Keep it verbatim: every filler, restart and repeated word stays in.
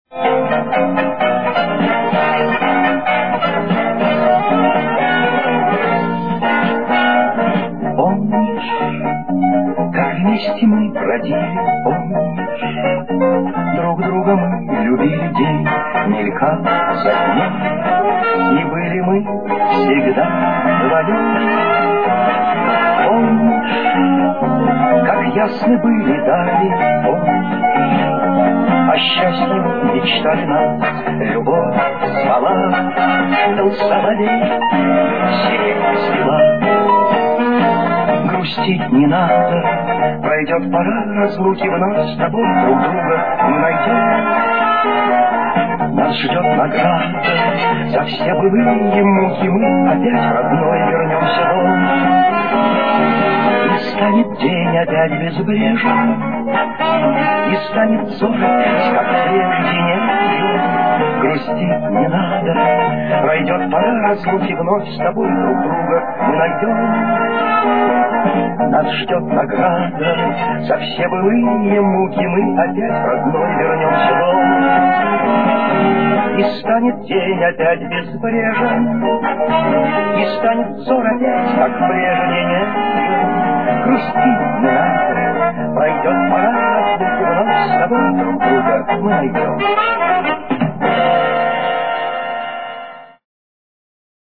Помнишь, как вместе мы бродили, помнишь, друг друга мы любили, день мелькал за днем, и были мы всегда вдвоем. Помнишь, как ясны были дали, помнишь, о счастье мечтали нас, любовь звала, дал соловей, сирень свела. Грустить не надо, пройдет пора разлуки, вновь с тобой друг друга мы найдем. Нас ждет награда за все былые муки, мы опять родной вернемся в дом. И станет день опять безбрежен, и станет взор опять, как прежде, нежен. Грустить не надо, пройдет пора разлуки, вновь с тобой друг друга мы найдем. Нас ждет награда за все былые муки, мы опять родной вернемся в дом. И станет день опять безбрежен, и станет взор опять, как прежде, нежен. Грустить не надо, пройдет пора разлуки, вновь с тобой друг друга мы найдем.